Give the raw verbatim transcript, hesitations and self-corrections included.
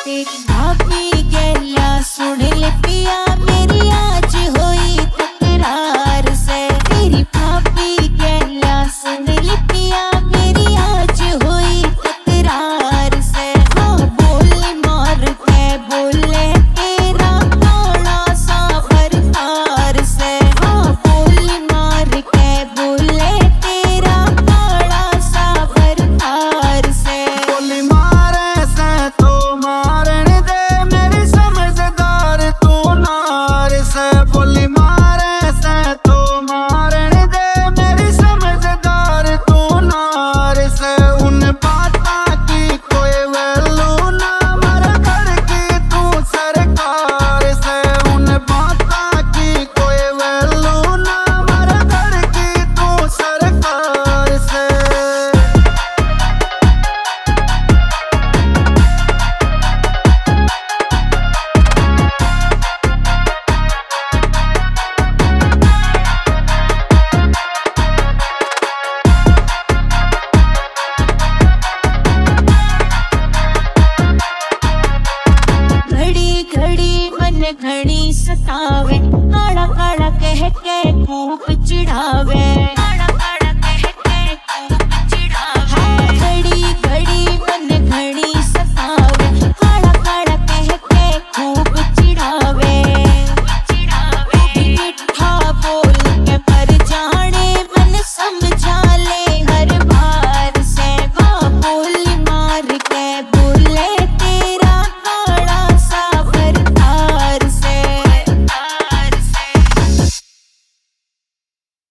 तेरी भाभी गैया सुन ले पिया मेरी आज होई तकरार से। तेरी भाभी गैया सुन ले पिया मेरी आज होई तकरार से। हाँ बोले मार के बोले तेरा काला सा भरतार से। हाँ बोले मार के बोले तेरा काला सा भरतार से। बोली मारे से तो मारन दे मेरी समझदार तू नार से। बोली मारे से तो मारन दे मेरी समझदार तू नार से। उन बाता की कोई वैल्यू ना मर घर की तू सरकार से। उन बाता की कोई वैल्यू ना मर घर की तू सरकार से। घड़ी घड़ी मन घड़ी सतावे काला काला कह के खूब चिढ़ावे।